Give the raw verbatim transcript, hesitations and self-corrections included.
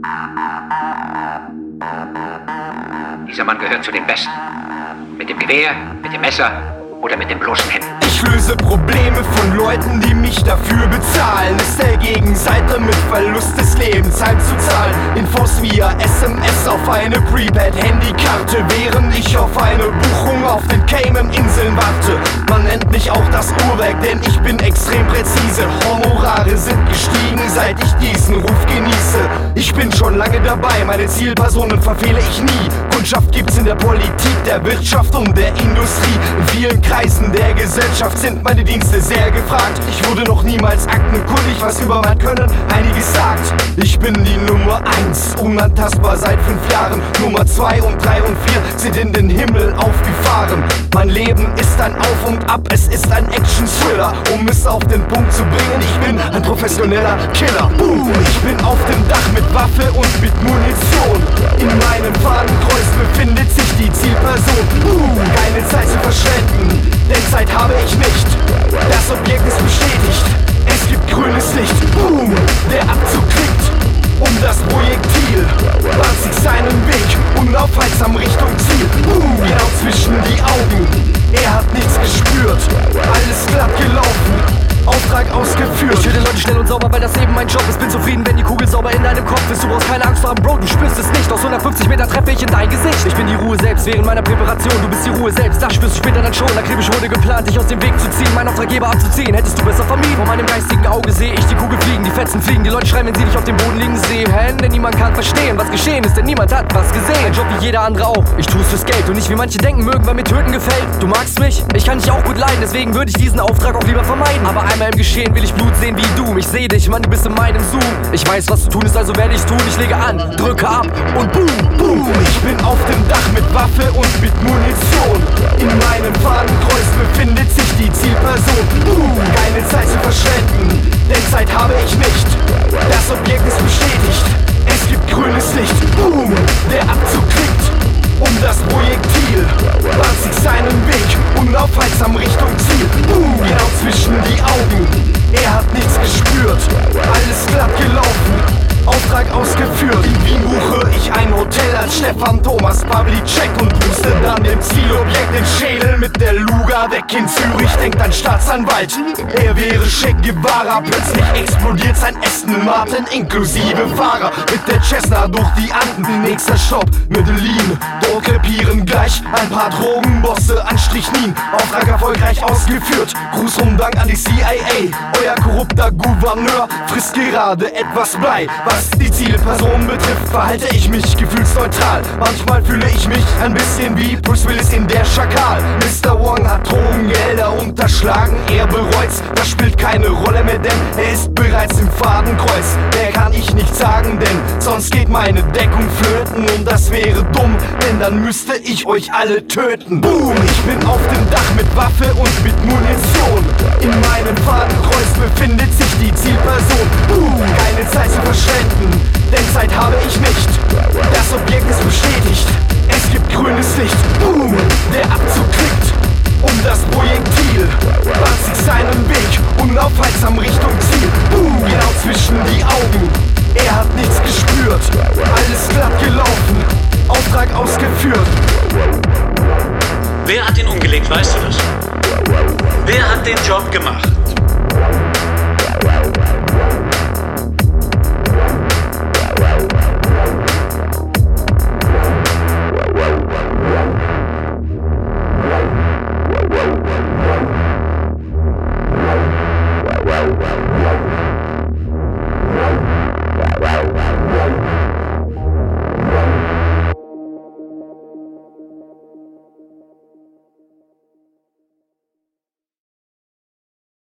Dieser Mann gehört zu den Besten. Mit dem Gewehr, mit dem Messer oder mit den bloßen Händen. Ich löse Probleme von Leuten, die mich dafür bezahlen. Ist der Gegenseite mit Verlust des Lebens heimzuzahlen. Infos via S M S auf eine Prepaid-Handykarte, während ich auf eine Buchung auf den Cayman-Inseln warte. Man nennt mich auch das Uhrwerk, denn ich bin extrem präzise. Honorare sind gestiegen, seit ich diesen Ruf genieße. Ich bin schon lange dabei, meine Zielpersonen verfehle ich nie. Kundschaft gibt's in der Politik, der Wirtschaft und der Industrie. In vielen Kreisen der Gesellschaft sind meine Dienste sehr gefragt. Ich wurde noch niemals aktenkundig, was über mein Können einiges sagt. Ich bin die Nummer eins, unantastbar seit fünf Jahren. Nummer zwei und drei und vier sind in den Himmel aufgefahren. Mein Leben ist ein Auf und Ab, es ist ein Action-Thriller. Um es auf den Punkt zu bringen, ich bin ein professioneller Killer. Boom. Ich bin auf dem Dach mit Waffe und mit Munition. In meinem Fadenkreuz befindet sich die Zielperson. Boom. Keine Zeit zu verschwenden, denn Zeit habe ich nicht. Das Objekt ist bestätigt, es gibt grünes Licht. Boom. Der Abzug klickt um das Projektil, bahnt sich seinen Weg unaufhaltsam Richtung Ziel. Boom. Genau zwischen die Augen, er hat nichts gespürt. Alles glatt gelaufen, Auftrag ausgeführt. Ich töte Leute schnell und sauber, weil das eben mein Job ist. Bin zufrieden, wenn die Kugel sauber in deinem Kopf ist. Du brauchst keine Angst haben, Bro, du spürst es nicht. Aus hundertfünfzig Meter treffe ich in dein Gesicht. Ich bin die Ruhe selbst während meiner Präparation. Du bist die Ruhe selbst, das spürst du später dann schon. Akribisch wurde geplant, dich aus dem Weg zu ziehen, meinen Auftraggeber abzuziehen. Hättest du besser vermieden. Vor meinem geistigen Auge sehe ich die Kugel fliegen, die Fetzen fliegen. Die Leute schreien, wenn sie dich auf dem Boden liegen sehen. Denn niemand kann verstehen, was geschehen ist, denn niemand hat was gesehen. Ein Job wie jeder andere auch, ich tu's fürs Geld und nicht wie manche denken mögen, weil mir töten gefällt. Du magst mich, ich kann dich auch gut leiden, deswegen würde ich diesen Auftrag auch lieber vermeiden. Aber einmal im Geschehen will ich Blut sehen wie du. Ich seh dich, Mann, du bist in meinem Zoom. Ich weiß, was zu tun ist, also werde ich's tun. Ich lege an, drücke ab und boom, boom. Ich bin auf dem Dach mit Waffe und mit Munition. In meinem Fadenkreuz befindet sich die Zielperson. Boom. Keine Zeit zu verschwenden, denn Zeit habe ich nicht. Das Objekt ist bestätigt, es gibt grünes Licht. Boom. Der Abzug klickt um das Projektil, bahnt sich seinen Weg unaufhaltsam Richtung Ziel. Boom. Genau zwischen die Augen, er hat nichts gespürt. Alles glatt gelaufen, Auftrag ausgeführt. In Wien buche ich ein Hotel als Stefan Thomas Pavlicek und puste dann dem Zielobjekt den Schädel mit der Luga weg. In Zürich denkt ein Staatsanwalt, er wäre Che Guevara. Plötzlich explodiert sein Aston Martin inklusive Fahrer mit der Cessna durch die Anden. Nächster Stopp, Medellin, dort krepieren gleich ein paar Drogenbosse an Strichnin. Auftrag erfolgreich ausgeführt, Gruß und Dank an die C I A. Euer korrupter Gouverneur frisst gerade etwas Blei. Was die Zielperson betrifft, verhalte ich mich gefühlsneutral. Manchmal fühle ich mich ein bisschen wie Bruce Willis in Der Schakal. Mister Wong hat Drogengelder unterschlagen, er bereut's, das spielt keine Rolle mehr, denn er ist bereits im Fadenkreuz. Mehr kann ich nicht sagen, denn sonst geht meine Deckung flöten und das wäre dumm, denn dann müsste ich euch alle töten. Boom! Ich bin auf dem Dach mit Waffe und mit Munition. In meinem Fadenkreuz befindet sich die Zielperson. Boom! Keine Zeit zu verschwenden, denn Zeit habe ich nicht. Das Objekt ist bestätigt, es gibt grünes Licht. Boom. Der Abzug klickt um das Projektil, bahnt sich seinen Weg unaufhaltsam Richtung Ziel. Boom. Genau zwischen die Augen, er hat nichts gespürt. Alles glatt gelaufen, Auftrag ausgeführt. Wer hat ihn umgelegt, weißt du das? Wer hat den Job gemacht?